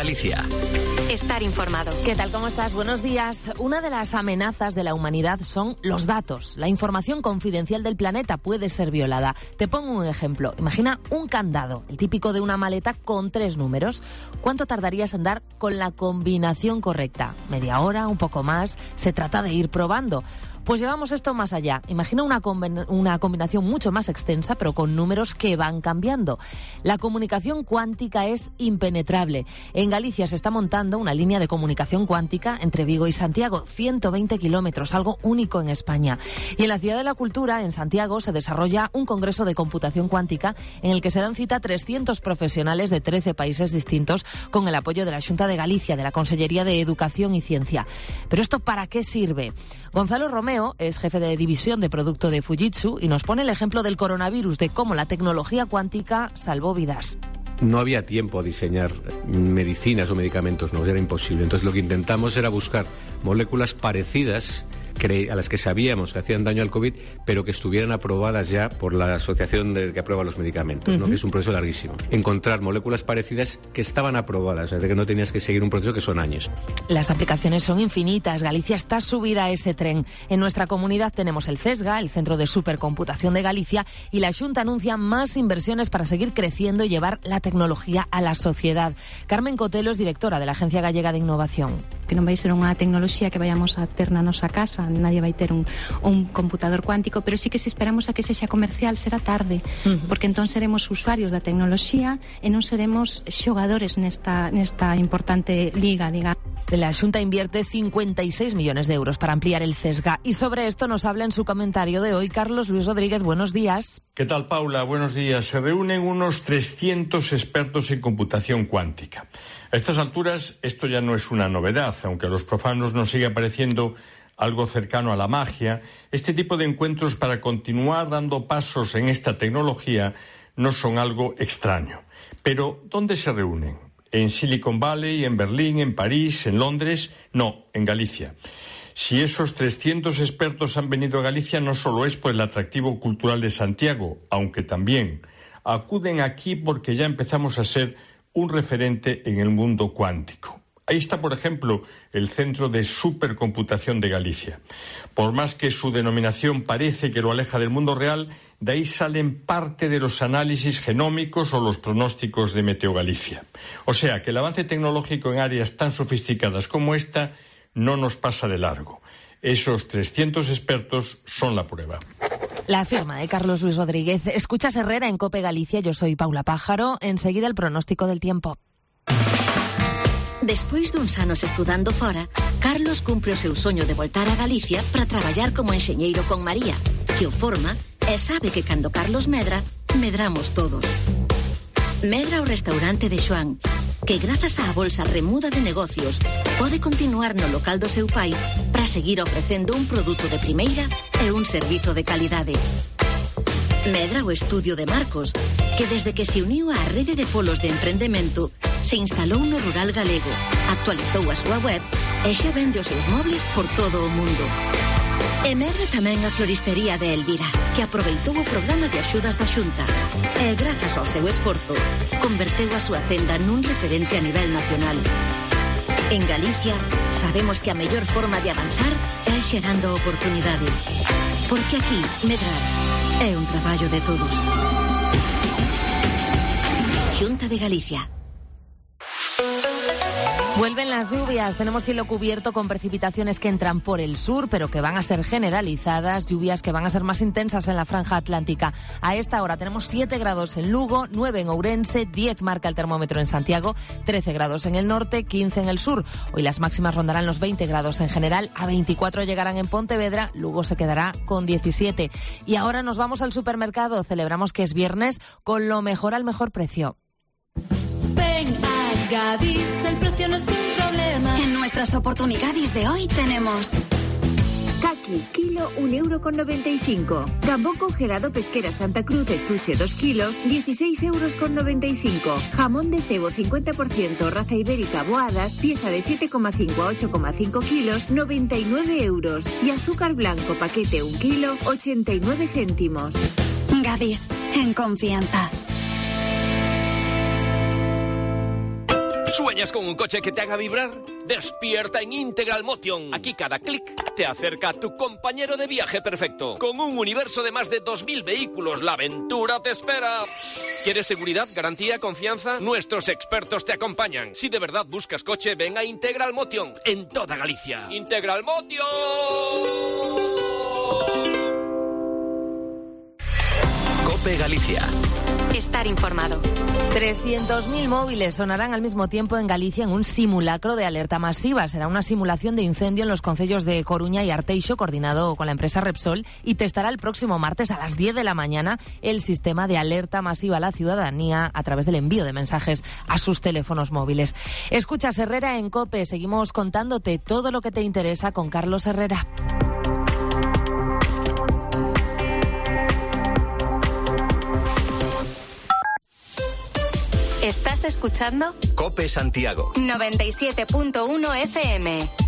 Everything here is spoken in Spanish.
Galicia. Estar informado. ¿Qué tal? ¿Cómo estás? Buenos días. Una de las amenazas de la humanidad son los datos. La información confidencial del planeta puede ser violada. Te pongo un ejemplo. Imagina un candado, el típico de una maleta con 3 números. ¿Cuánto tardarías en dar con la combinación correcta? ¿Media hora? ¿Un poco más? Se trata de ir probando. Pues llevamos esto más allá. Imagina una combinación mucho más extensa, pero con números que van cambiando. La comunicación cuántica es impenetrable. En Galicia se está montando una línea de comunicación cuántica entre Vigo y Santiago, 120 kilómetros, algo único en España. Y en la Ciudad de la Cultura, en Santiago, se desarrolla un congreso de computación cuántica en el que se dan cita 300 profesionales de 13 países distintos con el apoyo de la Xunta de Galicia, de la Consellería de Educación y Ciencia. ¿Pero esto para qué sirve? Gonzalo Romeo es jefe de división de producto de Fujitsu y nos pone el ejemplo del coronavirus, de cómo la tecnología cuántica salvó vidas. No había tiempo a diseñar medicinas o medicamentos, no, era imposible. Entonces lo que intentamos era buscar moléculas parecidas a las que sabíamos que hacían daño al COVID, pero que estuvieran aprobadas ya por la asociación que aprueba los medicamentos, ¿no? Que es un proceso larguísimo. Encontrar moléculas parecidas que estaban aprobadas, es decir, que no tenías que seguir un proceso que son años. Las aplicaciones son infinitas. Galicia está subida a ese tren. En nuestra comunidad tenemos el CESGA, el Centro de Supercomputación de Galicia, y la Xunta anuncia más inversiones para seguir creciendo y llevar la tecnología a la sociedad. Carmen Cotelo es directora de la Agencia Gallega de Innovación. Que non vai ser unha tecnoloxía que vayamos a ter na nosa casa, nadie vai ter un computador cuántico, pero sí que se esperamos a que sexa comercial será tarde, porque entón seremos usuarios da tecnoloxía e non seremos xogadores nesta importante liga, digamos. La Xunta invierte 56 millones de euros para ampliar el CESGA, y sobre esto nos habla en su comentario de hoy Carlos Luis Rodríguez. Buenos días. ¿Qué tal, Paula? Buenos días. Se reúnen unos 300 expertos en computación cuántica. A estas alturas esto ya no es una novedad, aunque a los profanos nos sigue pareciendo algo cercano a la magia. Este tipo de encuentros para continuar dando pasos en esta tecnología no son algo extraño. Pero, ¿dónde se reúnen? ¿En Silicon Valley, en Berlín, en París, en Londres? No, en Galicia. Si esos 300 expertos han venido a Galicia, no solo es por el atractivo cultural de Santiago, aunque también. Acuden aquí porque ya empezamos a ser un referente en el mundo cuántico. Ahí está, por ejemplo, el Centro de Supercomputación de Galicia. Por más que su denominación parece que lo aleja del mundo real, de ahí salen parte de los análisis genómicos o los pronósticos de Meteo Galicia. O sea, que el avance tecnológico en áreas tan sofisticadas como esta no nos pasa de largo. Esos 300 expertos son la prueba. La firma de Carlos Luis Rodríguez. Escuchas Herrera en COPE Galicia. Yo soy Paula Pájaro. Enseguida el pronóstico del tiempo. Despois duns anos estudando fora, Carlos cumpre o seu soño de voltar a Galicia para traballar como enxeñeiro con María, que o forma e sabe que cando Carlos medra, medramos todos. Medra o restaurante de Xoán, que grazas á bolsa remuda de negocios pode continuar no local do seu pai para seguir ofrecendo un produto de primeira e un servizo de calidade. Medra o estudio de Marcos, que desde que se uniu á rede de polos de emprendemento se instalou no rural galego, actualizou a súa web e xa vende os seus mobles por todo o mundo. E medra tamén a floristería de Elvira, que aproveitou o programa de axudas da Xunta e, grazas ao seu esforzo, converteu a súa tenda nun referente a nivel nacional. En Galicia sabemos que a mellor forma de avanzar é xerando oportunidades, porque aquí medrar é un traballo de todos. Xunta de Galicia. Vuelven las lluvias, tenemos cielo cubierto con precipitaciones que entran por el sur, pero que van a ser generalizadas, lluvias que van a ser más intensas en la franja atlántica. A esta hora tenemos 7 grados en Lugo, 9 en Ourense, 10 marca el termómetro en Santiago, 13 grados en el norte, 15 en el sur. Hoy las máximas rondarán los 20 grados en general, a 24 llegarán en Pontevedra, Lugo se quedará con 17. Y ahora nos vamos al supermercado, celebramos que es viernes con lo mejor al mejor precio. Ven a Gadis, el precio no es un problema. En nuestras oportunidades de hoy tenemos Caqui, kilo 1,95 €. Gambón congelado Pesquera Santa Cruz, estuche 2 kilos, 16,95 €. Jamón de cebo 50%, raza ibérica Boadas, pieza de 7,5 a 8,5 kilos, 99 €. Y azúcar blanco, paquete 1 kilo, 89 céntimos. Gadis, en confianza. ¿Sueñas con un coche que te haga vibrar? Despierta en Integral Motion. Aquí cada clic te acerca a tu compañero de viaje perfecto. Con un universo de más de 2.000 vehículos, la aventura te espera. ¿Quieres seguridad, garantía, confianza? Nuestros expertos te acompañan. Si de verdad buscas coche, ven a Integral Motion en toda Galicia. ¡Integral Motion! COPE Galicia. Estar informado. 300.000 móviles sonarán al mismo tiempo en Galicia en un simulacro de alerta masiva. Será una simulación de incendio en los concellos de Coruña y Arteixo, coordinado con la empresa Repsol, y testará el próximo martes a las 10 de la mañana el sistema de alerta masiva a la ciudadanía a través del envío de mensajes a sus teléfonos móviles. Escuchas Herrera en COPE. Seguimos contándote todo lo que te interesa con Carlos Herrera. ¿Estás escuchando? COPE Santiago 97.1 FM.